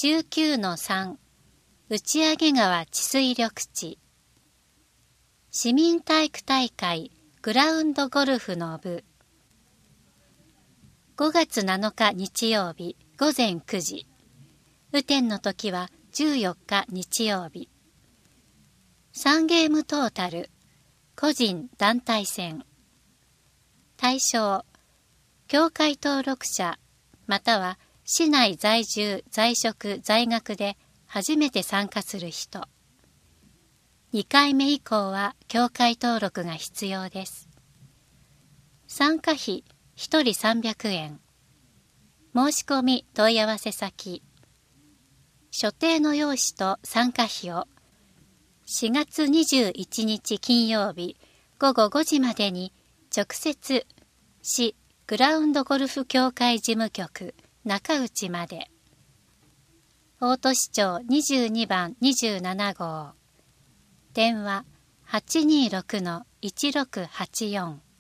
19-3 打上川治水緑地市民体育大会グラウンドゴルフの部5月7日日曜日午前9時雨天の時は14日日曜日3ゲームトータル個人団体戦対象協会登録者または市内在住在職在学で初めて参加する人2回目以降は協会登録が必要です参加費1人300円申し込み問い合わせ先所定の用紙と参加費を4月21日金曜日午後5時までに直接市グラウンドゴルフ協会事務局中内まで大都市町22番27号電話 826-1684